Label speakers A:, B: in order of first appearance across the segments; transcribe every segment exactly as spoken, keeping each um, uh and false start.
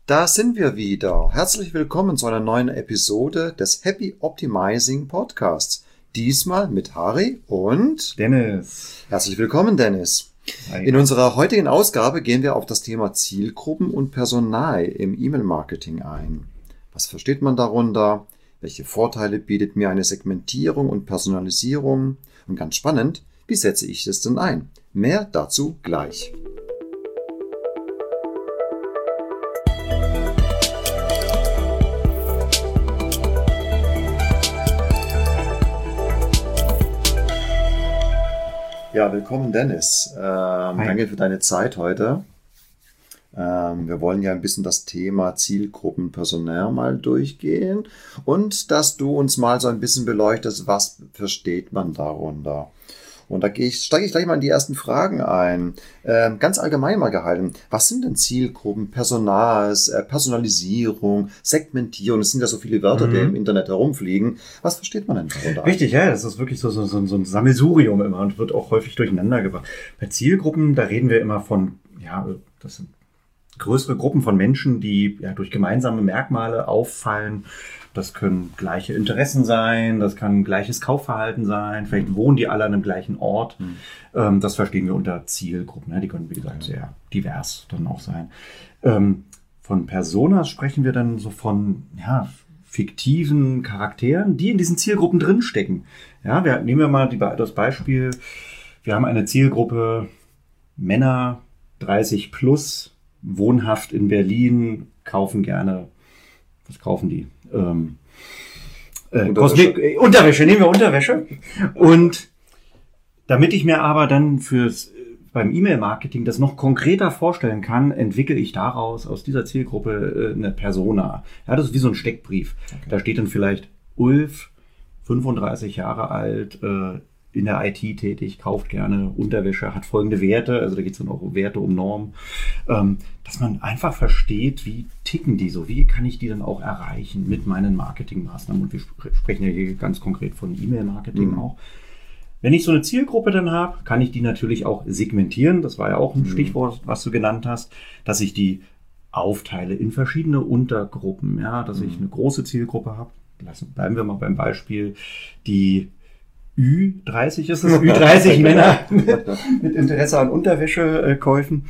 A: Da sind wir wieder. Herzlich willkommen zu einer neuen Episode des Happy Optimizing Podcasts. Diesmal mit Harry und
B: Dennis.
A: Herzlich willkommen, Dennis.
B: Hi.
A: In unserer heutigen Ausgabe gehen wir auf das Thema Zielgruppen und Personal im E-Mail-Marketing ein. Was versteht man darunter? Welche Vorteile bietet mir eine Segmentierung und Personalisierung? Und ganz spannend, wie setze ich das denn ein? Mehr dazu gleich. Ja, willkommen Dennis. Ähm, danke für deine Zeit heute. Ähm, wir wollen ja ein bisschen das Thema Zielgruppen Personal mal durchgehen und dass du uns mal so ein bisschen beleuchtest, was versteht man darunter. Und da gehe ich, steige ich gleich mal in die ersten Fragen ein. Ähm, ganz allgemein mal gehalten. Was sind denn Zielgruppen, Personals, äh, Personalisierung, Segmentierung? Es sind ja so viele Wörter, mhm. die im Internet herumfliegen. Was versteht man denn darunter?
B: Richtig, ja, das ist wirklich so, so, so, so ein Sammelsurium immer und wird auch häufig durcheinander gebracht. Bei Zielgruppen, da reden wir immer von, ja, das sind größere Gruppen von Menschen, die ja durch gemeinsame Merkmale auffallen. Das können gleiche Interessen sein, das kann gleiches Kaufverhalten sein, vielleicht wohnen die alle an einem gleichen Ort. Mhm. Ähm, das verstehen wir unter Zielgruppen. Die können, wie gesagt, sehr divers dann auch sein. Ähm, von Personas sprechen wir dann so von ja, fiktiven Charakteren, die in diesen Zielgruppen drinstecken. Ja, wir, nehmen wir mal die, das Beispiel, wir haben eine Zielgruppe Männer dreißig plus, wohnhaft in Berlin, kaufen gerne, was kaufen die? Ähm, äh, Unterwäsche. Kosmetik, äh, Unterwäsche, nehmen wir Unterwäsche. Und damit ich mir aber dann fürs beim E-Mail-Marketing das noch konkreter vorstellen kann, entwickle ich daraus aus dieser Zielgruppe äh, eine Persona. Ja, das ist wie so ein Steckbrief. Okay. Da steht dann vielleicht Ulf, fünfunddreißig Jahre alt, äh, in der I T tätig, kauft gerne Unterwäsche, hat folgende Werte, also da geht es dann auch um Werte, um Normen, ähm, dass man einfach versteht, wie ticken die so, wie kann ich die dann auch erreichen mit meinen Marketingmaßnahmen. Und wir sp- sprechen ja hier ganz konkret von E-Mail-Marketing mhm. auch. Wenn ich so eine Zielgruppe dann habe, kann ich die natürlich auch segmentieren, das war ja auch ein mhm. Stichwort, was du genannt hast, dass ich die aufteile in verschiedene Untergruppen, ja, dass mhm. ich eine große Zielgruppe habe. Lassen, bleiben wir mal beim Beispiel, die Ü dreißig ist es, Ü dreißig Männer mit Interesse an Unterwäschekäufen.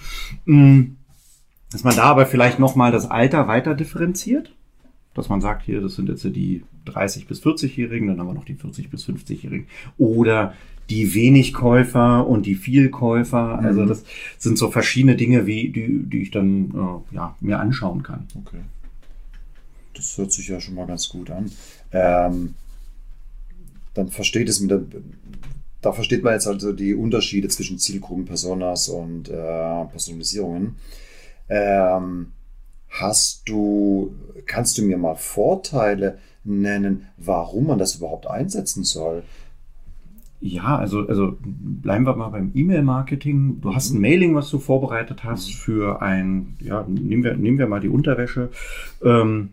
B: Dass man da aber vielleicht nochmal das Alter weiter differenziert. Dass man sagt, hier, das sind jetzt die dreißig- bis vierzig-Jährigen, dann haben wir noch die vierzig- bis fünfzig-Jährigen. Oder die Wenigkäufer und die Vielkäufer. Also das sind so verschiedene Dinge, wie die, die ich dann äh, ja, mir anschauen kann.
A: Okay. Das hört sich ja schon mal ganz gut an. Ähm Dann versteht es mit der, da versteht man jetzt also die Unterschiede zwischen Zielgruppen, Personas und äh, Personalisierungen. Ähm, hast du, kannst du mir mal Vorteile nennen, warum man das überhaupt einsetzen soll?
B: Ja, also, also bleiben wir mal beim E-Mail-Marketing. Du hast ein Mailing, was du vorbereitet hast für ein, ja, nehmen wir, nehmen wir mal die Unterwäsche ähm,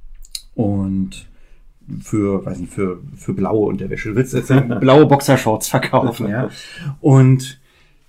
B: und für, weiß nicht, für, für blaue Unterwäsche. Du willst jetzt blaue Boxershorts verkaufen, ja. Und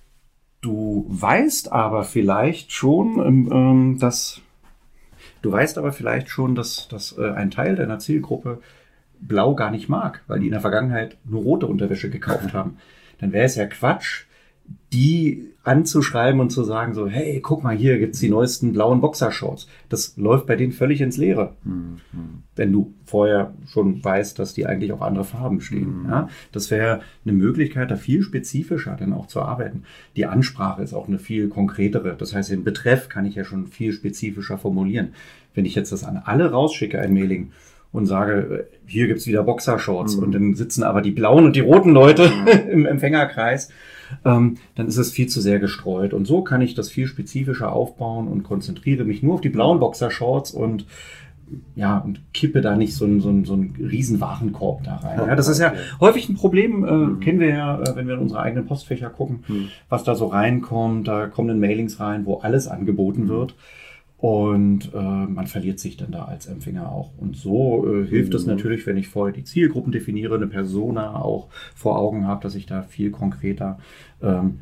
B: du weißt aber vielleicht schon, ähm, dass, du weißt aber vielleicht schon, dass, dass äh, ein Teil deiner Zielgruppe blau gar nicht mag, weil die in der Vergangenheit nur rote Unterwäsche gekauft haben. Dann wäre es ja Quatsch, die anzuschreiben und zu sagen so, hey, guck mal, hier gibt's die neuesten blauen Boxershorts. Das läuft bei denen völlig ins Leere. Mhm. Wenn du vorher schon weißt, dass die eigentlich auf andere Farben stehen. Mhm. Ja, das wäre eine Möglichkeit, da viel spezifischer dann auch zu arbeiten. Die Ansprache ist auch eine viel konkretere. Das heißt, den Betreff kann ich ja schon viel spezifischer formulieren. Wenn ich jetzt das an alle rausschicke, ein Mailing, und sage, hier gibt's wieder Boxershorts, mhm. und dann sitzen aber die blauen und die roten Leute mhm. im Empfängerkreis, ähm, dann ist es viel zu sehr gestreut. Und so kann ich das viel spezifischer aufbauen und konzentriere mich nur auf die blauen Boxershorts und ja, und kippe da nicht so einen, so einen, so einen riesen Warenkorb da rein. Ja, das ist ja häufig ein Problem, äh, mhm. kennen wir ja, äh, wenn wir in unsere eigenen Postfächer gucken, mhm. was da so reinkommt. Da kommen dann Mailings rein, wo alles angeboten mhm. wird. Und äh, man verliert sich dann da als Empfänger auch. Und so äh, hilft es mhm. natürlich, wenn ich vorher die Zielgruppen definiere, eine Persona auch vor Augen habe, dass ich da viel konkreter ähm,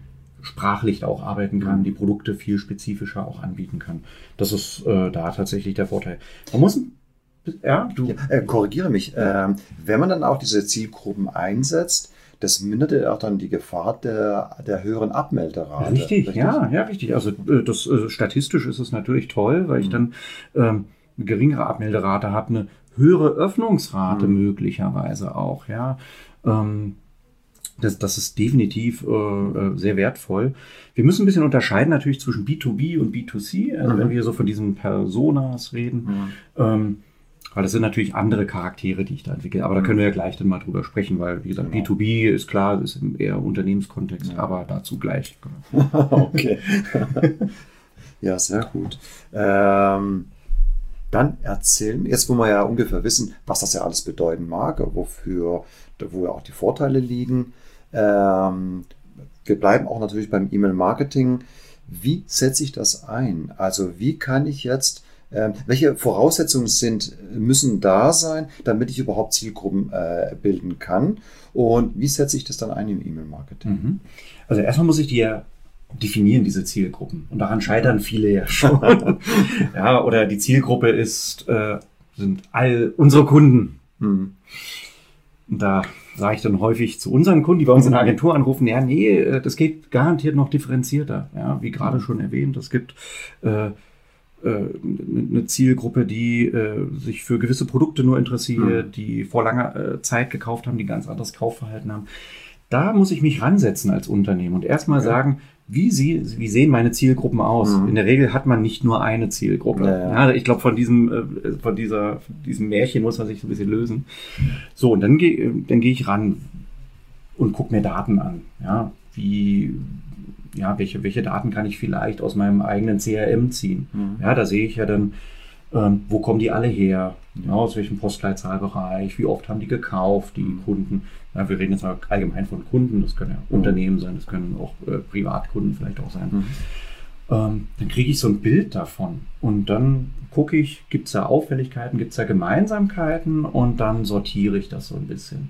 B: sprachlich auch arbeiten kann,
A: mhm.
B: die Produkte viel spezifischer auch anbieten kann. Das ist äh, da tatsächlich der Vorteil. Man muss, ja, du.
A: Ja, äh, korrigiere mich. Ähm, wenn man dann auch diese Zielgruppen einsetzt, das mindert ja auch dann die Gefahr der, der höheren Abmelderate.
B: Richtig, richtig, ja, ja, richtig. Also das äh, statistisch ist es natürlich toll, weil ich dann ähm, eine geringere Abmelderate habe, eine höhere Öffnungsrate mhm. möglicherweise auch, ja. Ähm, Das, das ist definitiv äh, sehr wertvoll. Wir müssen ein bisschen unterscheiden natürlich zwischen B zwei B und B zwei C, also mhm. wenn wir so von diesen Personas reden, mhm. ähm, weil das sind natürlich andere Charaktere, die ich da entwickle. Aber mhm. da können wir ja gleich dann mal drüber sprechen, weil wie gesagt, genau. B zwei B ist klar, ist im eher Unternehmenskontext, ja. aber dazu gleich.
A: Okay. Ja, sehr gut. Ähm, dann erzähl mir, jetzt wo wir ja ungefähr wissen, was das ja alles bedeuten mag, wofür, wo ja auch die Vorteile liegen. Ähm, wir bleiben auch natürlich beim E-Mail-Marketing. Wie setze ich das ein? Also wie kann ich jetzt, äh, welche Voraussetzungen sind, müssen da sein, damit ich überhaupt Zielgruppen äh, bilden kann? Und wie setze ich das dann ein im E-Mail-Marketing?
B: Mhm. Also erstmal muss ich die ja definieren, diese Zielgruppen. Und daran scheitern viele ja schon. Ja, oder die Zielgruppe ist, äh, sind all unsere Kunden. Mhm. Und da sage ich dann häufig zu unseren Kunden, die bei uns in der Agentur anrufen, ja, nee, das geht garantiert noch differenzierter. Ja, wie gerade schon erwähnt, es gibt äh, äh, eine Zielgruppe, die äh, sich für gewisse Produkte nur interessiert, mhm. die vor langer äh, Zeit gekauft haben, die ganz anderes Kaufverhalten haben. Da muss ich mich ransetzen als Unternehmen und erstmal okay. sagen, wie, sie, wie sehen meine Zielgruppen aus? Mhm. In der Regel hat man nicht nur eine Zielgruppe. Ja, ja. Ja, ich glaube, von diesem, äh, von dieser, von diesem Märchen muss man sich so ein bisschen lösen. So, und dann gehe dann geh ich ran und gucke mir Daten an. Ja, wie, ja, welche, welche Daten kann ich vielleicht aus meinem eigenen C R M ziehen? Mhm. Ja, da sehe ich ja dann, ähm, wo kommen die alle her? Ja, aus welchem Postleitzahlbereich? Wie oft haben die gekauft, die Kunden? Ja, wir reden jetzt mal allgemein von Kunden, das können ja mhm. Unternehmen sein, das können auch äh, Privatkunden vielleicht auch sein. Mhm. Ähm, dann kriege ich so ein Bild davon und dann gucke ich, gibt es da Auffälligkeiten, gibt es da Gemeinsamkeiten und dann sortiere ich das so ein bisschen.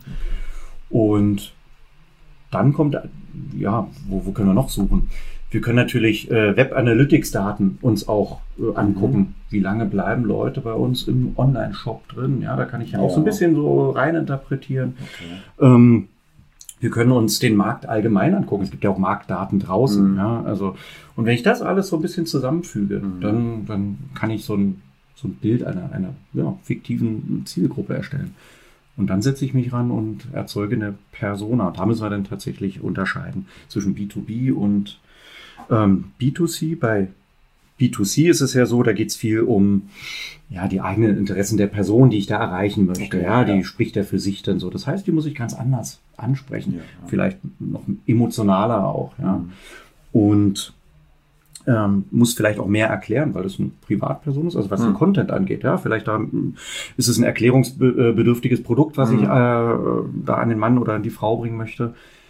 B: Und dann kommt, ja, wo, wo können wir noch suchen? Wir können natürlich äh, Web Analytics Daten uns auch äh, angucken. Mhm. Wie lange bleiben Leute bei uns im Online-Shop drin? Ja, da kann ich ja auch ja. so ein bisschen so rein interpretieren. Okay. Ähm, wir können uns den Markt allgemein angucken. Es gibt ja auch Marktdaten draußen. Mhm. Ja, also, und wenn ich das alles so ein bisschen zusammenfüge, mhm. dann, dann kann ich so ein, so ein Bild einer, einer ja, fiktiven Zielgruppe erstellen. Und dann setze ich mich ran und erzeuge eine Persona. Da müssen wir dann tatsächlich unterscheiden zwischen B zwei B und ähm, B zwei C. Bei B zwei C ist es ja so, da geht es viel um ja, die eigenen Interessen der Person, die ich da erreichen möchte. Okay, ja, die ja. spricht ja für sich dann so. Das heißt, die muss ich ganz anders ansprechen. Ja, ja. Vielleicht noch emotionaler auch. Ja. Mhm. Und ähm, muss vielleicht auch mehr erklären, weil das eine Privatperson ist, also was mhm. den Content angeht. Ja, vielleicht da, ist es ein erklärungsbedürftiges Produkt, was mhm. ich äh, da an den Mann oder an die Frau bringen möchte.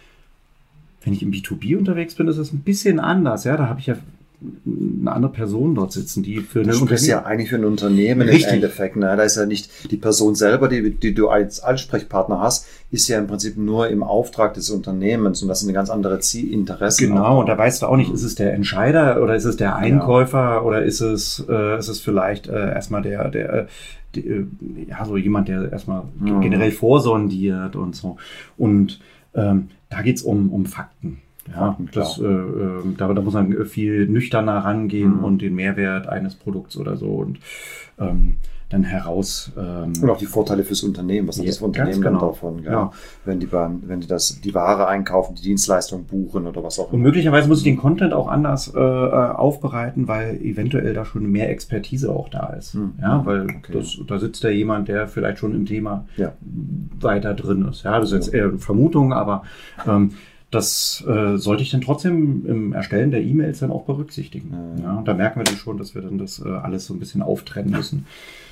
B: Wenn ich im B zwei B unterwegs bin, ist es ein bisschen anders. Ja, da habe ich ja eine andere Person dort sitzen, die für
A: eine Unternehmen... Das ist ja eigentlich für ein Unternehmen Richtig. Im Endeffekt. Ne? Da ist ja nicht die Person selber, die, die du als Ansprechpartner hast, ist ja im Prinzip nur im Auftrag des Unternehmens und das sind eine ganz andere Interessen.
B: Genau, und da weißt du auch nicht, ist es der Entscheider oder ist es der Einkäufer ja. oder ist es, äh, ist es vielleicht äh, erstmal der, der, der, ja, so jemand, der erstmal mhm. generell vorsondiert und so. Und ähm, da geht's um, um Fakten. Ja, das, äh, äh, da, da muss man viel nüchterner rangehen mhm. und den Mehrwert eines Produkts oder so und ähm, dann heraus. Ähm,
A: und auch die Vorteile fürs Unternehmen, was hat
B: ja,
A: das Unternehmen
B: genau.
A: dann davon? Ja.
B: Ja.
A: Wenn die wenn die das die Ware einkaufen, die Dienstleistung buchen oder was auch immer.
B: Und möglicherweise muss ich den Content auch anders äh, aufbereiten, weil eventuell da schon mehr Expertise auch da ist. Mhm. Ja, weil okay. das, da sitzt ja jemand, der vielleicht schon im Thema ja. weiter drin ist. Ja, das ist jetzt eher eine Vermutung, aber ähm, das äh, sollte ich dann trotzdem im Erstellen der E-Mails dann auch berücksichtigen. Mhm. Ja, da merken wir dann schon, dass wir dann das äh, alles so ein bisschen auftrennen müssen.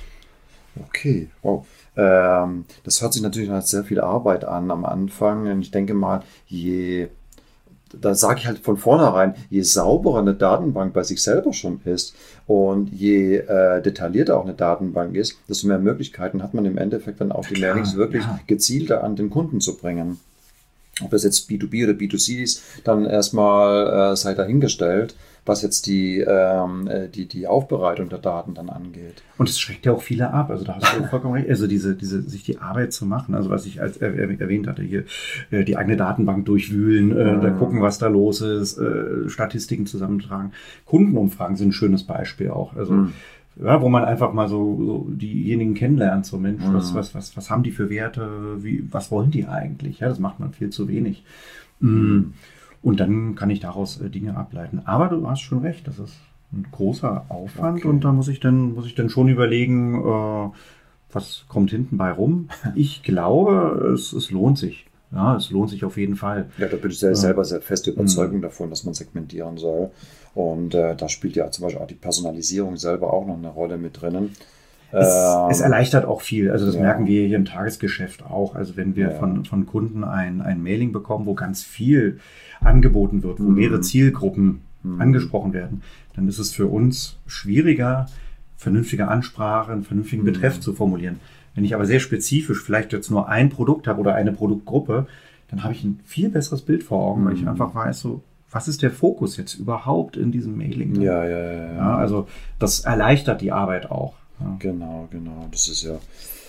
A: Okay, wow. Ähm, das hört sich natürlich nach sehr viel Arbeit an am Anfang. Und ich denke mal, je, da sage ich halt von vornherein, je sauberer eine Datenbank bei sich selber schon ist und je äh, detaillierter auch eine Datenbank ist, desto mehr Möglichkeiten hat man im Endeffekt dann auch die Mailings wirklich ja. gezielter an den Kunden zu bringen. Ob das jetzt B zwei B oder B zwei C ist, dann erstmal äh, sei dahingestellt, was jetzt die, ähm, die, die Aufbereitung der Daten dann angeht.
B: Und es schreckt ja auch viele ab, also da hast du vollkommen recht, also diese, diese, sich die Arbeit zu machen, also was ich als er, erwähnt hatte, hier äh, die eigene Datenbank durchwühlen, äh, mhm. da gucken, was da los ist, äh, Statistiken zusammentragen. Kundenumfragen sind ein schönes Beispiel auch, also mhm. ja, wo man einfach mal so, so diejenigen kennenlernt, so Mensch, mhm. was, was, was, was haben die für Werte, wie, was wollen die eigentlich? Ja, das macht man viel zu wenig. Mhm. Und dann kann ich daraus äh, Dinge ableiten. Aber du hast schon recht, das ist ein großer Aufwand okay. und da muss ich dann, muss ich dann schon überlegen, äh, was kommt hinten bei rum. Ich glaube, es, es lohnt sich. Ja, es lohnt sich auf jeden Fall.
A: Ja, da bin ich äh, selber sehr feste Überzeugung mhm. davon, dass man segmentieren soll. Und äh, da spielt ja zum Beispiel auch die Personalisierung selber auch noch eine Rolle mit drinnen.
B: Es, ähm, es erleichtert auch viel. Also das ja. merken wir hier im Tagesgeschäft auch. Also wenn wir ja. von, von Kunden ein, ein Mailing bekommen, wo ganz viel angeboten wird, wo mhm. mehrere Zielgruppen mhm. angesprochen werden, dann ist es für uns schwieriger, vernünftige Ansprache, einen vernünftigen mhm. Betreff zu formulieren. Wenn ich aber sehr spezifisch vielleicht jetzt nur ein Produkt habe oder eine Produktgruppe, dann habe ich ein viel besseres Bild vor Augen, mhm. weil ich einfach weiß, so, was ist der Fokus jetzt überhaupt in diesem Mailing?
A: Ja, ja, ja, ja.
B: ja also das erleichtert die Arbeit auch.
A: Ja. Genau, genau. Das ist ja.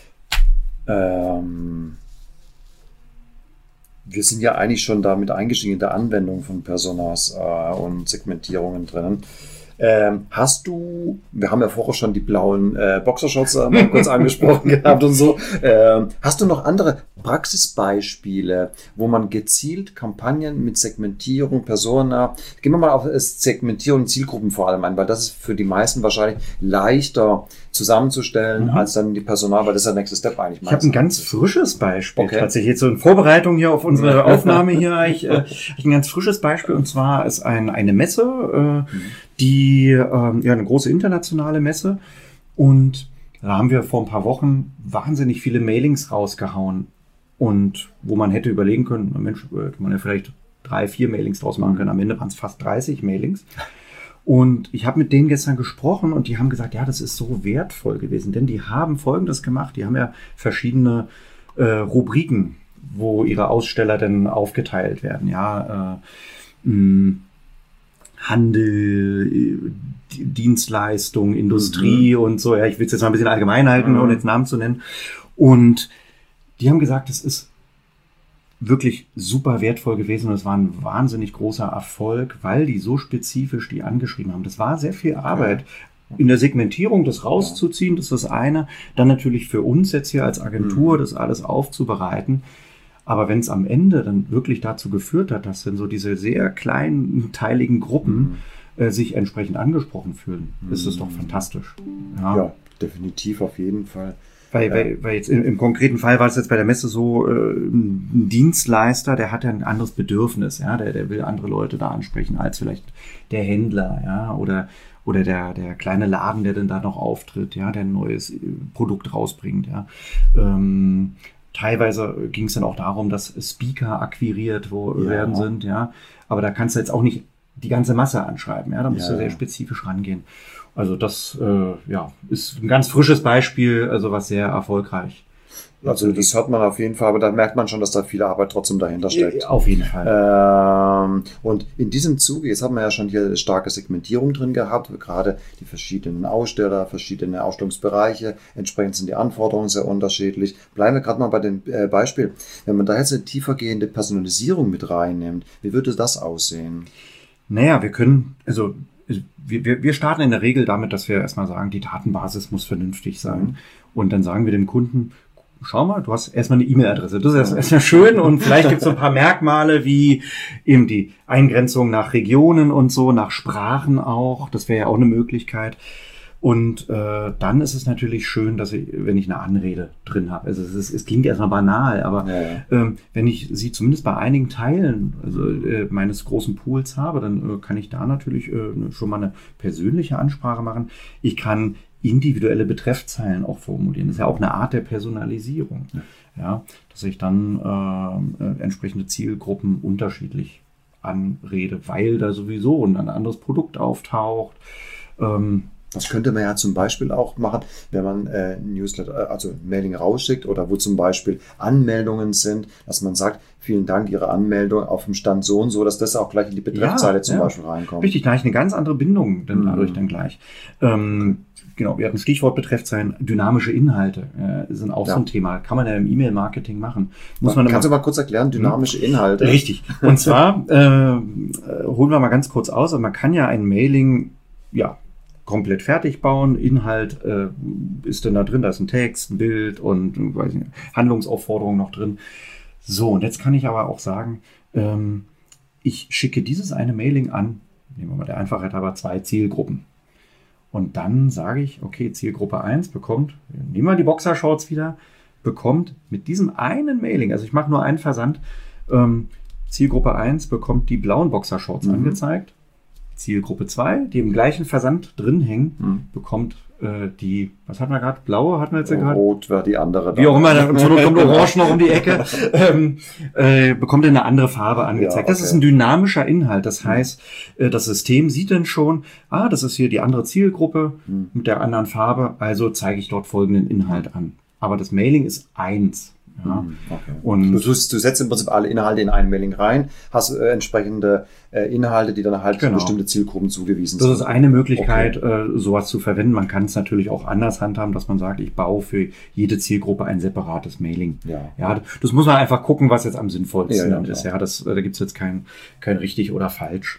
A: Ähm, wir sind ja eigentlich schon damit eingestiegen in der Anwendung von Personas äh, und Segmentierungen drinnen. Ähm, hast du, wir haben ja vorher schon die blauen äh, Boxershorts äh, mal kurz angesprochen gehabt und so. Ähm, hast du noch andere Praxisbeispiele, wo man gezielt Kampagnen mit Segmentierung, Persona, gehen wir mal auf Segmentierung und Zielgruppen vor allem ein, weil das ist für die meisten wahrscheinlich leichter zusammenzustellen, mhm. als dann die Personal, weil das ist der nächste Step eigentlich.
B: Ich habe ein ganz frisches Beispiel, okay. tatsächlich jetzt so in Vorbereitung hier auf unsere Aufnahme hier, ich, äh, ich ein ganz frisches Beispiel und zwar ist ein, eine Messe, äh, mhm. die, äh, ja, eine große internationale Messe und da haben wir vor ein paar Wochen wahnsinnig viele Mailings rausgehauen und wo man hätte überlegen können, Mensch, hätte man ja vielleicht drei, vier Mailings draus machen können, am Ende waren es fast dreißig Mailings. Und ich habe mit denen gestern gesprochen und die haben gesagt, ja, das ist so wertvoll gewesen, denn die haben Folgendes gemacht, die haben ja verschiedene äh, Rubriken, wo ihre Aussteller dann aufgeteilt werden, ja, äh, mh, Handel, Dienstleistung, Industrie mhm. und so, ja, ich will es jetzt mal ein bisschen allgemein halten, mhm. ohne jetzt Namen zu nennen. Und die haben gesagt, es ist wirklich super wertvoll gewesen und es war ein wahnsinnig großer Erfolg, weil die so spezifisch die angeschrieben haben. Das war sehr viel Arbeit. Ja. In der Segmentierung das rauszuziehen, das ist das eine. Dann natürlich für uns jetzt hier als Agentur, mhm. das alles aufzubereiten. Aber wenn es am Ende dann wirklich dazu geführt hat, dass dann so diese sehr kleinteiligen Gruppen mhm. äh, sich entsprechend angesprochen fühlen, mhm. ist es doch fantastisch.
A: Ja. ja, definitiv auf jeden Fall.
B: Weil, weil, weil jetzt im, im konkreten Fall war es jetzt bei der Messe so, äh, ein Dienstleister, der hat ja ein anderes Bedürfnis, ja, der, der will andere Leute da ansprechen als vielleicht der Händler, ja, oder oder der der kleine Laden, der dann da noch auftritt, ja, der ein neues Produkt rausbringt, ja. Ähm, teilweise ging es dann auch darum, dass Speaker akquiriert wo, ja. werden sind, ja, aber da kannst du jetzt auch nicht die ganze Masse anschreiben, ja, da musst ja. du sehr spezifisch rangehen. Also das äh, ja, ist ein ganz frisches Beispiel, also was sehr erfolgreich.
A: Also das hört man auf jeden Fall, aber da merkt man schon, dass da viel Arbeit trotzdem dahinter steckt.
B: Auf jeden Fall.
A: Ähm, und in diesem Zuge, jetzt haben wir ja schon hier eine starke Segmentierung drin gehabt, gerade die verschiedenen Aussteller, verschiedene Ausstellungsbereiche, entsprechend sind die Anforderungen sehr unterschiedlich. Bleiben wir gerade mal bei dem äh, Beispiel. Wenn man da jetzt eine tiefergehende Personalisierung mit reinnimmt, wie würde das aussehen?
B: Naja, wir können, also Wir, wir, wir starten in der Regel damit, dass wir erstmal sagen, die Datenbasis muss vernünftig sein. Mhm. Und dann sagen wir dem Kunden, schau mal, du hast erstmal eine E-Mail-Adresse. Das ist erstmal schön und vielleicht gibt es so ein paar Merkmale wie eben die Eingrenzung nach Regionen und so, nach Sprachen auch. Das wäre ja auch eine Möglichkeit. Und äh, dann ist es natürlich schön, dass ich, wenn ich eine Anrede drin habe. Also es, ist, es klingt erstmal banal, aber ja, ja. Ähm, wenn ich sie zumindest bei einigen Teilen also, äh, meines großen Pools habe, dann äh, kann ich da natürlich äh, schon mal eine persönliche Ansprache machen. Ich kann individuelle Betreffzeilen auch formulieren. Das ist ja auch eine Art der Personalisierung. Ja, ja dass ich dann äh, äh, entsprechende Zielgruppen unterschiedlich anrede, weil da sowieso ein anderes Produkt auftaucht. Ähm,
A: Das könnte man ja zum Beispiel auch machen, wenn man äh, Newsletter, also Mailing rausschickt oder wo zum Beispiel Anmeldungen sind, dass man sagt, vielen Dank, Ihre Anmeldung auf dem Stand so und so, dass das auch gleich in die Betreffzeile ja, zum ja. Beispiel reinkommt.
B: Richtig, gleich eine ganz andere Bindung dann dadurch mhm. dann gleich. Ähm, genau, wir hatten Stichwort Betreffzeilen, dynamische Inhalte äh, sind auch ja. so ein Thema. Kann man ja im E-Mail-Marketing machen. Muss man
A: Kannst du mal kurz erklären, dynamische Inhalte?
B: Richtig. Und zwar, äh, holen wir mal ganz kurz aus, aber man kann ja ein Mailing, ja, komplett fertig bauen. Inhalt äh, ist denn da drin, da ist ein Text, ein Bild und weiß nicht, Handlungsaufforderung noch drin. So, und jetzt kann ich aber auch sagen, ähm, ich schicke dieses eine Mailing an, nehmen wir mal der Einfachheit halber zwei Zielgruppen. Und dann sage ich, okay, Zielgruppe eins bekommt, nehmen wir die Boxershorts wieder, bekommt mit diesem einen Mailing, also ich mache nur einen Versand, ähm, Zielgruppe eins bekommt die blauen Boxershorts mhm. angezeigt. Zielgruppe zwei, die im gleichen Versand drin hängen, hm. bekommt äh, die, was hatten wir gerade? Blaue hatten wir jetzt ja gerade?
A: Rot war die andere.
B: Wie auch immer, dann kommt Orange noch um die Ecke. ähm, äh, bekommt eine andere Farbe angezeigt. Ja, okay. Das ist ein dynamischer Inhalt. Das heißt, äh, das System sieht dann schon, ah, das ist hier die andere Zielgruppe hm. mit der anderen Farbe, also zeige ich dort folgenden Inhalt an. Aber das Mailing ist eins. Ja.
A: Okay. Und du, du setzt im Prinzip alle Inhalte in ein Mailing rein, hast äh, entsprechende äh, Inhalte, die dann halt genau. für bestimmte Zielgruppen zugewiesen sind.
B: Das ist eine Möglichkeit, okay. äh, sowas zu verwenden. Man kann es natürlich auch anders handhaben, dass man sagt, ich baue für jede Zielgruppe ein separates Mailing. Ja, ja das muss man einfach gucken, was jetzt am sinnvollsten ja, ja, ist. Ja, das, da gibt es jetzt kein, kein richtig oder falsch.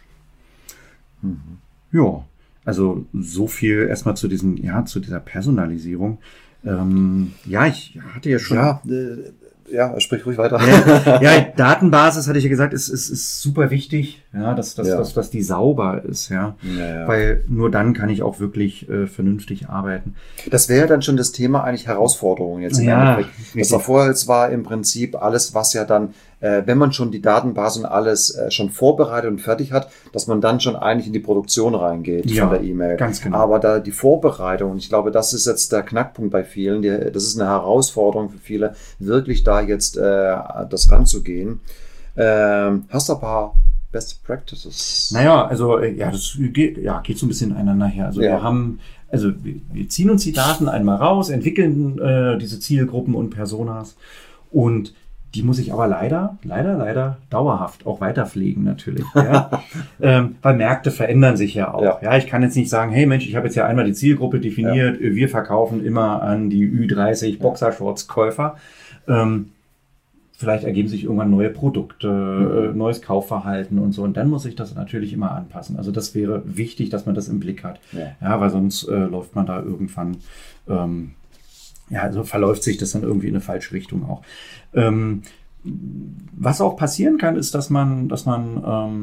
B: Mhm. Ja, also so viel erstmal zu diesen, ja, zu dieser Personalisierung. Ähm, ja, ich hatte ja schon...
A: Ja, äh, ja sprich ruhig weiter.
B: Ja, ja, Datenbasis, hatte ich ja gesagt, ist, ist, ist super wichtig, ja, dass, dass, ja. dass, dass die sauber ist, ja. Ja, ja. Weil nur dann kann ich auch wirklich äh, vernünftig arbeiten.
A: Das wäre dann schon das Thema eigentlich Herausforderungen jetzt im
B: ja,
A: Endeffekt. Das war vorher, es war im Prinzip alles, was ja dann, äh, wenn man schon die Datenbasis und alles äh, schon vorbereitet und fertig hat, dass man dann schon eigentlich in die Produktion reingeht
B: ja,
A: von der E-Mail.
B: Ganz genau.
A: Aber da die Vorbereitung, und ich glaube, das ist jetzt der Knackpunkt bei vielen, die, das ist eine Herausforderung für viele, wirklich da jetzt äh, das ranzugehen. Ähm, hast du ein paar Best Practices?
B: Naja, also ja, das geht, ja, geht so ein bisschen einander her. Also ja. wir haben, also wir, wir ziehen uns die Daten einmal raus, entwickeln äh, diese Zielgruppen und Personas und die muss ich aber leider, leider, leider dauerhaft auch weiter pflegen natürlich. Ja? ähm, weil Märkte verändern sich ja auch. Ja. ja, ich kann jetzt nicht sagen, hey Mensch, ich habe jetzt ja einmal die Zielgruppe definiert, ja. wir verkaufen immer an die Ü dreißig Boxershorts-Käufer. Ähm, Vielleicht ergeben sich irgendwann neue Produkte, mhm. neues Kaufverhalten und so. Und dann muss ich das natürlich immer anpassen. Also das wäre wichtig, dass man das im Blick hat. Ja, ja weil sonst äh, läuft man da irgendwann, ähm, ja, also verläuft sich das dann irgendwie in eine falsche Richtung auch. Ähm, was auch passieren kann, ist, dass man, dass man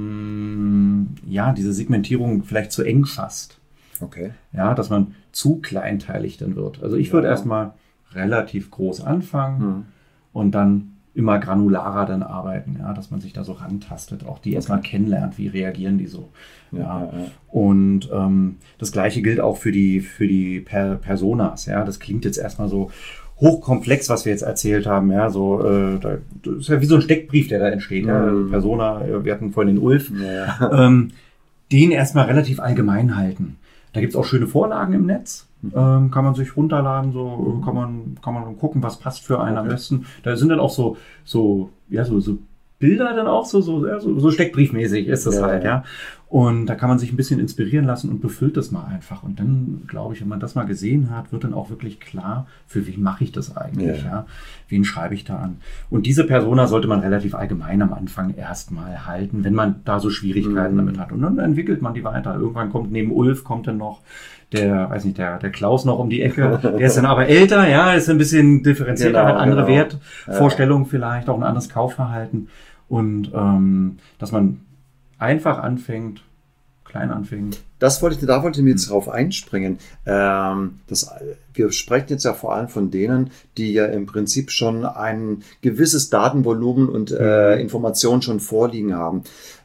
B: ähm, ja diese Segmentierung vielleicht zu eng fasst.
A: Okay.
B: Ja, dass man zu kleinteilig dann wird. Also ich würde ja. erstmal relativ groß anfangen mhm. und dann immer granularer dann arbeiten, ja, dass man sich da so rantastet, auch die okay. erstmal kennenlernt, wie reagieren die so. Ja, ja. Ja. Und ähm, das Gleiche gilt auch für die für die per Personas, ja, das klingt jetzt erstmal so hochkomplex, was wir jetzt erzählt haben, ja, so äh, das ist ja wie so ein Steckbrief, der da entsteht, mhm. ja, Persona, wir hatten vorhin den Ulf, ja. ähm, den erstmal relativ allgemein halten. Da gibt's auch schöne Vorlagen im Netz. Ähm, kann man sich runterladen, so kann man kann man gucken, was passt für einen okay. am besten. Da sind dann auch so so ja so so Bilder dann auch so so ja, so, so steckbriefmäßig ist das ja, halt ja. ja. Und da kann man sich ein bisschen inspirieren lassen und befüllt das mal einfach. Und dann glaube ich, wenn man das mal gesehen hat, wird dann auch wirklich klar, für wen mache ich das eigentlich, ja. ja? Wen schreibe ich da an? Und diese Persona sollte man relativ allgemein am Anfang erstmal halten, wenn man da so Schwierigkeiten mhm. damit hat. Und dann entwickelt man die weiter. Irgendwann kommt neben Ulf kommt dann noch der, weiß nicht, der, der Klaus noch um die Ecke. Der ist dann aber älter, ja, ist ein bisschen differenzierter, genau, hat andere genau. Wertvorstellungen ja. vielleicht, auch ein anderes Kaufverhalten. Und ähm, dass man einfach anfängt, klein anfängt.
A: Das wollte ich, da wollte ich mir jetzt drauf einspringen. Ähm, das, wir sprechen jetzt ja vor allem von denen, die ja im Prinzip schon ein gewisses Datenvolumen und äh, Informationen schon vorliegen haben.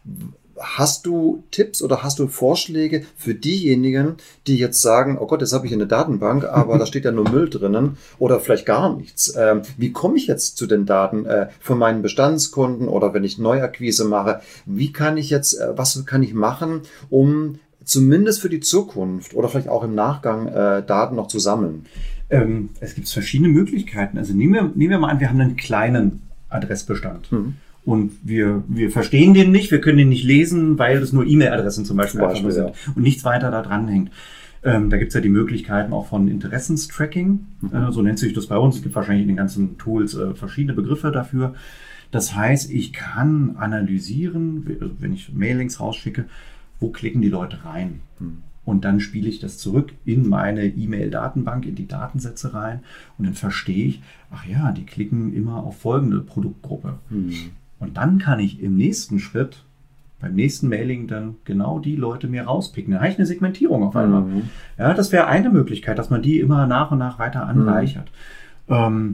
A: Hast du Tipps oder hast du Vorschläge für diejenigen, die jetzt sagen, oh Gott, jetzt habe ich eine Datenbank, aber da steht ja nur Müll drinnen oder vielleicht gar nichts. Ähm, wie komme ich jetzt zu den Daten äh, von meinen Bestandskunden oder wenn ich Neuakquise mache? Wie kann ich jetzt, äh, was kann ich machen, um zumindest für die Zukunft oder vielleicht auch im Nachgang äh, Daten noch zu sammeln?
B: Ähm, es gibt verschiedene Möglichkeiten. Also nehmen wir, nehmen wir mal an, wir haben einen kleinen Adressbestand. Mhm. Und wir, wir verstehen den nicht, wir können den nicht lesen, weil das nur E-Mail-Adressen zum Beispiel,
A: Beispiel
B: einfach nur
A: ja.
B: sind und nichts weiter da dran hängt. Ähm, da gibt es ja die Möglichkeiten auch von Interessenstracking, mhm. äh, so nennt sich das bei uns. Es gibt wahrscheinlich in den ganzen Tools äh, verschiedene Begriffe dafür. Das heißt, ich kann analysieren, wenn ich Mailings rausschicke, wo klicken die Leute rein. Mhm. Und dann spiele ich das zurück in meine E-Mail-Datenbank, in die Datensätze rein. Und dann verstehe ich, ach ja, die klicken immer auf folgende Produktgruppe. Mhm. Und dann kann ich im nächsten Schritt, beim nächsten Mailing, dann genau die Leute mir rauspicken. Dann habe ich eine Segmentierung auf einmal. Mhm. Ja, das wäre eine Möglichkeit, dass man die immer nach und nach weiter anreichert. Mhm.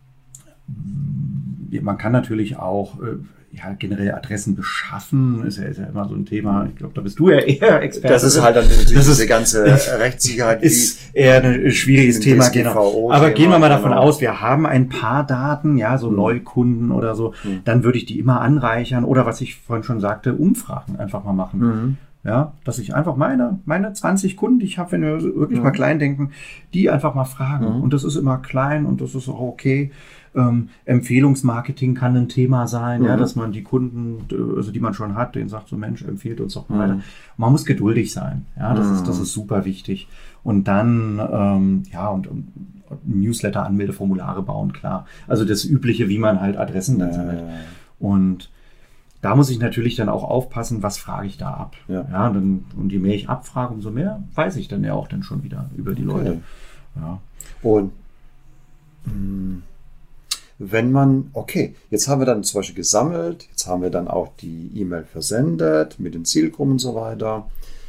B: Ähm, man kann natürlich auch äh, ja, generell Adressen beschaffen, ist ja, ist ja immer so ein Thema. Ich glaube, da bist du ja eher Experte.
A: Das ist halt dann natürlich
B: das
A: diese
B: ist,
A: ganze Rechtssicherheit.
B: Ist eher ein schwieriges Thema, genau. Aber gehen wir mal davon genau. aus, wir haben ein paar Daten, ja, so mhm. Neukunden oder so, mhm. dann würde ich die immer anreichern oder was ich vorhin schon sagte, Umfragen einfach mal machen. Mhm. Ja, dass ich einfach meine, meine zwanzig Kunden, die ich habe, wenn wir wirklich mhm. mal klein denken, die einfach mal fragen. Mhm. Und das ist immer klein und das ist auch okay. Ähm, Empfehlungsmarketing kann ein Thema sein, mhm. ja, dass man die Kunden, also die man schon hat, denen sagt so, Mensch, empfiehlt uns doch mal weiter. Mhm. Man muss geduldig sein, ja, das mhm. ist, das ist super wichtig. Und dann, ähm, ja, und, und Newsletter, Anmeldeformulare bauen, klar. Also das Übliche, wie man halt Adressen dann sammelt. Ja. Und da muss ich natürlich dann auch aufpassen, was frage ich da ab. Ja. Ja, und, dann, und je mehr ich abfrage, umso mehr weiß ich dann ja auch dann schon wieder über die okay. Leute. Ja.
A: Und mh, wenn man, okay, jetzt haben wir dann zum Beispiel gesammelt, jetzt haben wir dann auch die E-Mail versendet mit den Zielgruppen und so weiter.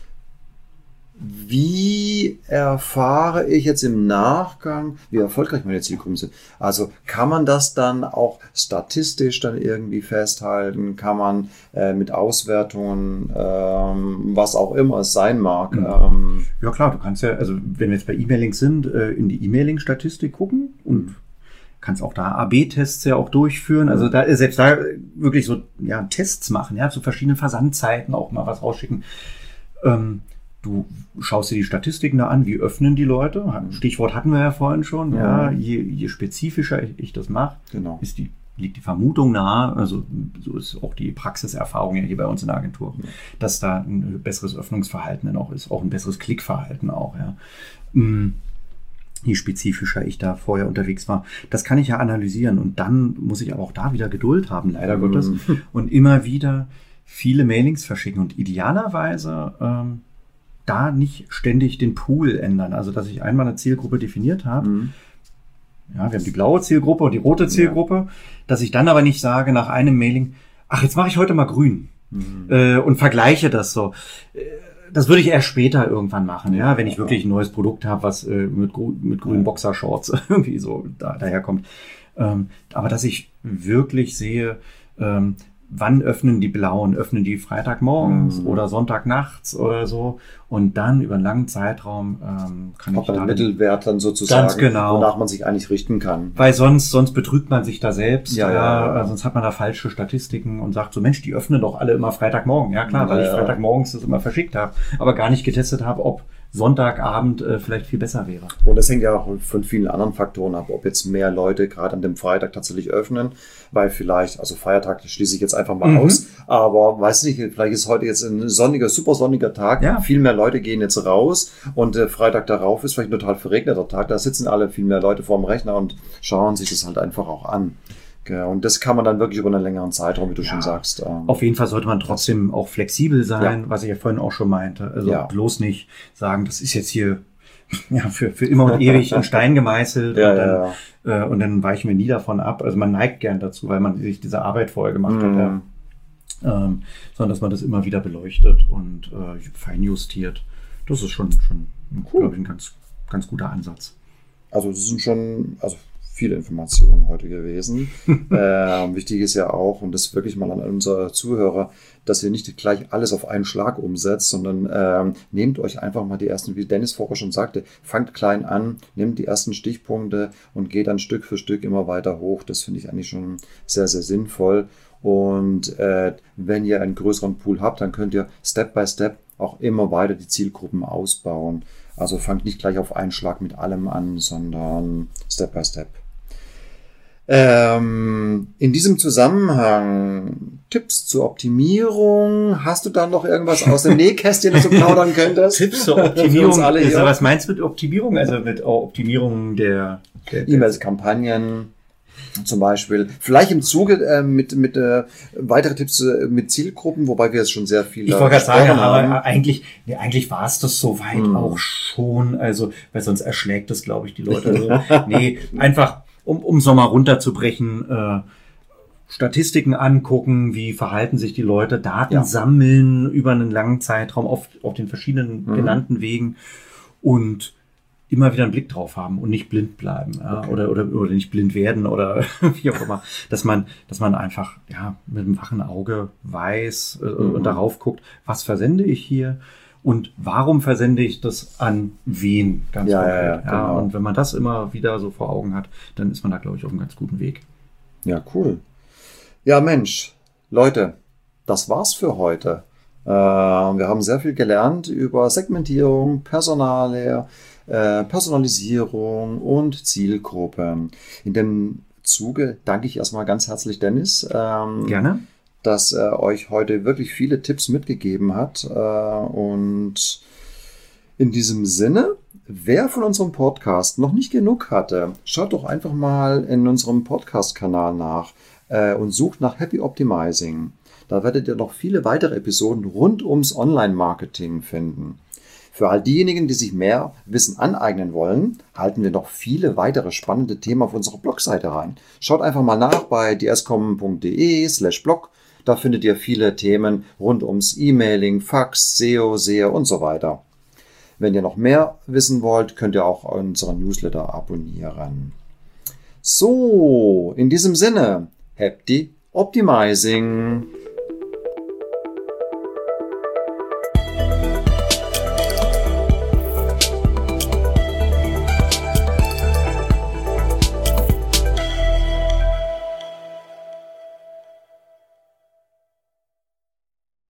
A: Wie erfahre ich jetzt im Nachgang, wie erfolgreich meine Zielgruppen sind? Also kann man das dann auch statistisch dann irgendwie festhalten? Kann man äh, mit Auswertungen, ähm, was auch immer es sein mag? Mhm. Ähm,
B: ja klar, du kannst ja, also wenn wir jetzt bei E-Mailings sind, äh, in die E-Mailing-Statistik gucken und kannst auch da A B Tests ja auch durchführen. Also da selbst da wirklich so ja Tests machen, ja, zu verschiedenen Versandzeiten auch mal was rausschicken. Ähm, Du schaust dir die Statistiken da an, wie öffnen die Leute. Stichwort hatten wir ja vorhin schon. Ja, je, je spezifischer ich das mache,
A: genau.
B: ist die, liegt die Vermutung nahe, also so ist auch die Praxiserfahrung ja hier bei uns in der Agentur, ja. dass da ein besseres Öffnungsverhalten dann auch ist, auch ein besseres Klickverhalten auch. Ja. Je spezifischer ich da vorher unterwegs war. Das kann ich ja analysieren und dann muss ich aber auch da wieder Geduld haben, leider mhm. Gottes, und immer wieder viele Mailings verschicken und idealerweise ähm, da nicht ständig den Pool ändern. Also, dass ich einmal eine Zielgruppe definiert habe. Mhm. Ja, wir haben die blaue Zielgruppe und die rote Zielgruppe. Ja. Dass ich dann aber nicht sage nach einem Mailing, ach, jetzt mache ich heute mal grün. Mhm. Äh, und vergleiche das so. Das würde ich erst später irgendwann machen, ja, wenn ich wirklich ein neues Produkt habe, was äh, mit, mit grünen Boxershorts irgendwie so da, daherkommt. Ähm, aber dass ich wirklich sehe, ähm, wann öffnen die Blauen? Öffnen die Freitagmorgens mhm. oder Sonntagnachts oder so? Und dann über einen langen Zeitraum ähm, kann
A: Hat
B: ich
A: man
B: da
A: einen Mittelwert dann sozusagen,
B: ganz genau,
A: wonach man sich eigentlich richten kann.
B: Weil sonst sonst betrügt man sich da selbst.
A: Ja, ja, ja.
B: Sonst hat man da falsche Statistiken und sagt so, Mensch, die öffnen doch alle immer Freitagmorgen. Ja klar,
A: ja,
B: weil ich
A: ja.
B: Freitagmorgens das immer verschickt habe, aber gar nicht getestet habe, ob Sonntagabend äh, vielleicht viel besser wäre.
A: Und das hängt ja auch von vielen anderen Faktoren ab, ob jetzt mehr Leute gerade an dem Freitag tatsächlich öffnen, weil vielleicht, also Feiertag schließe ich jetzt einfach mal mhm. aus, aber weiß nicht, vielleicht ist heute jetzt ein sonniger, super sonniger Tag,
B: ja.
A: viel mehr Leute gehen jetzt raus und äh, Freitag darauf ist vielleicht ein total verregneter Tag, da sitzen alle viel mehr Leute vorm Rechner und schauen sich das halt einfach auch an. Und das kann man dann wirklich über einen längeren Zeitraum, wie du ja, schon sagst. Ähm,
B: auf jeden Fall sollte man trotzdem auch flexibel sein, ja. was ich ja vorhin auch schon meinte. Also
A: ja.
B: bloß nicht sagen, das ist jetzt hier ja für, für immer und ewig in Stein gemeißelt
A: ja,
B: und, dann,
A: ja,
B: ja. Äh, und dann weichen wir nie davon ab. Also man neigt gern dazu, weil man sich diese Arbeit vorher gemacht
A: mhm.
B: hat. Ja. Ähm, sondern dass man das immer wieder beleuchtet und äh, feinjustiert. Das ist schon, schon cool. glaube ich, ein ganz, ganz guter Ansatz.
A: Also das sind schon, also viele Informationen heute gewesen. äh, wichtig ist ja auch, und das wirklich mal an unsere Zuhörer, dass ihr nicht gleich alles auf einen Schlag umsetzt, sondern ähm, nehmt euch einfach mal die ersten, wie Dennis vorher schon sagte, fangt klein an, nehmt die ersten Stichpunkte und geht dann Stück für Stück immer weiter hoch. Das finde ich eigentlich schon sehr, sehr sinnvoll. Und äh, wenn ihr einen größeren Pool habt, dann könnt ihr Step by Step auch immer weiter die Zielgruppen ausbauen. Also fangt nicht gleich auf einen Schlag mit allem an, sondern Step by Step. Ähm, in diesem Zusammenhang Tipps zur Optimierung. Hast du da noch irgendwas aus dem Nähkästchen, das du plaudern könntest?
B: Tipps zur Optimierung. Alle also, was meinst du mit Optimierung? Also mit Optimierung der, der
A: E-Mails, Kampagnen zum Beispiel. Vielleicht im Zuge äh, mit, mit äh, weitere Tipps äh, mit Zielgruppen, wobei wir jetzt schon sehr viel.
B: Ich wollte gerade sagen, haben. aber eigentlich, nee, eigentlich war es das soweit hm. auch schon. Also, weil sonst erschlägt das, glaube ich, die Leute. Also, nee, einfach um um so mal runterzubrechen, äh, Statistiken angucken, wie verhalten sich die Leute, Daten ja. sammeln über einen langen Zeitraum auf auf den verschiedenen mhm. genannten Wegen und immer wieder einen Blick drauf haben und nicht blind bleiben, ja, okay. oder, oder, oder nicht blind werden oder wie auch immer, dass man, dass man einfach, ja, mit einem wachen Auge weiß äh, mhm. und darauf guckt, was versende ich hier und warum versende ich das an wen ganz
A: ja,
B: konkret.
A: ja,
B: Ja,
A: genau.
B: Und wenn man das immer wieder so vor Augen hat, dann ist man da, glaube ich, auf einem ganz guten Weg.
A: Ja, cool. Ja, Mensch, Leute, das war's für heute. Äh, wir haben sehr viel gelernt über Segmentierung, Personalie, Personalisierung und Zielgruppen. In dem Zuge danke ich erstmal ganz herzlich Dennis. Ähm,
B: Gerne.
A: Dass er euch heute wirklich viele Tipps mitgegeben hat. Äh, und in diesem Sinne, wer von unserem Podcast noch nicht genug hatte, schaut doch einfach mal in unserem Podcast-Kanal nach äh, und sucht nach Happy Optimizing. Da werdet ihr noch viele weitere Episoden rund ums Online-Marketing finden. Für all diejenigen, die sich mehr Wissen aneignen wollen, halten wir noch viele weitere spannende Themen auf unserer Blogseite rein. Schaut einfach mal nach bei dscom.de slash blog. Da findet ihr viele Themen rund ums E-Mailing, Fax, S E O, S E O und so weiter. Wenn ihr noch mehr wissen wollt, könnt ihr auch unseren Newsletter abonnieren. So, in diesem Sinne, Happy Optimizing!